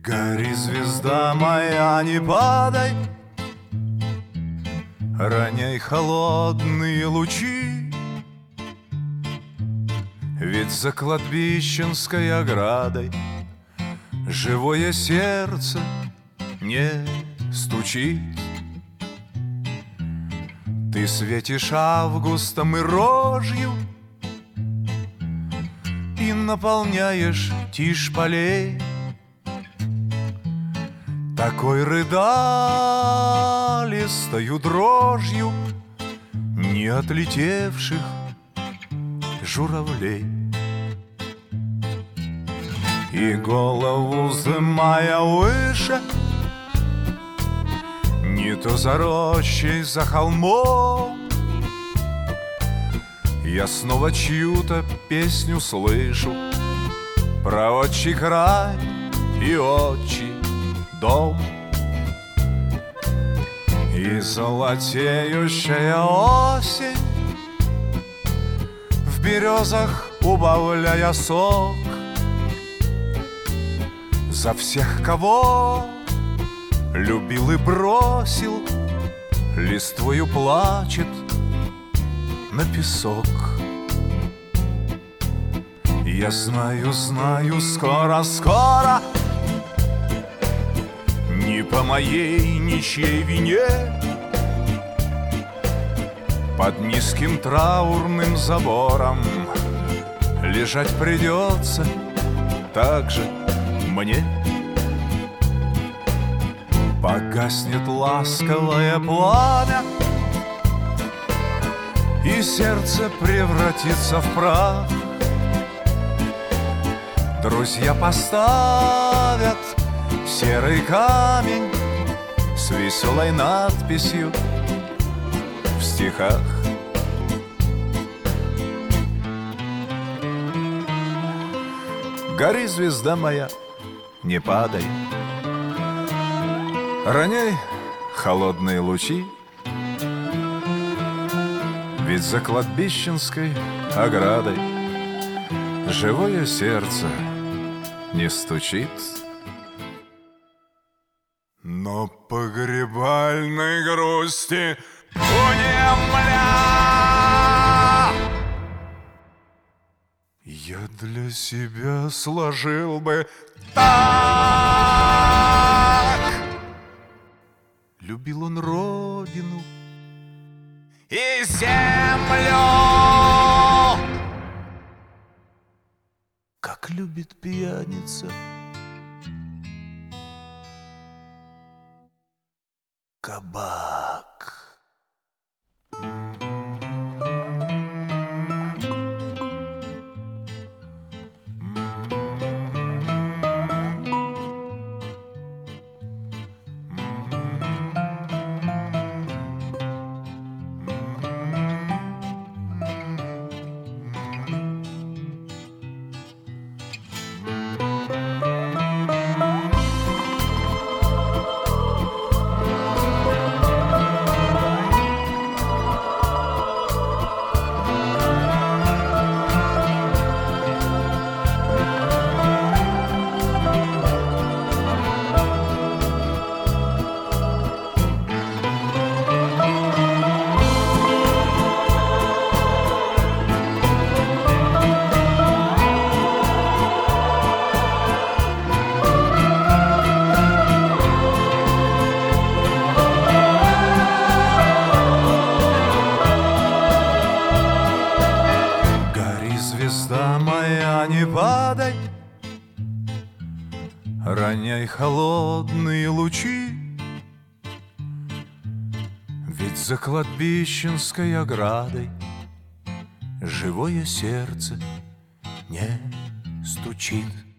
Гори, звезда моя, не падай, роняй холодные лучи, ведь за кладбищенской оградой живое сердце не стучит. Ты светишь августом и рожью и наполняешь тишь полей такой рыдалистою дрожью не отлетевших журавлей. И голову вздымая выше, не то за рощей, за холмом, я снова чью-то песню слышу про отчий край и отчий дом. И золотеющая осень в березах, убавляя сок, за всех, кого любил и бросил, листвою плачет на песок. Я знаю, знаю, скоро-скоро, не по моей ничьей вине, под низким траурным забором лежать придется так же мне. Погаснет ласковое пламя, и сердце превратится в прах. Друзья поставят серый камень с веселой надписью в стихах. Гори, звезда моя, не падай, роняй холодные лучи, ведь за кладбищенской оградой живое сердце не стучит. Но погребальной грусти унемля я для себя сложил бы так. Любил он родину и землю, как любит пьяница кабак. Звезда моя, не падай, роняй холодные лучи, ведь за кладбищенской оградой живое сердце не стучит.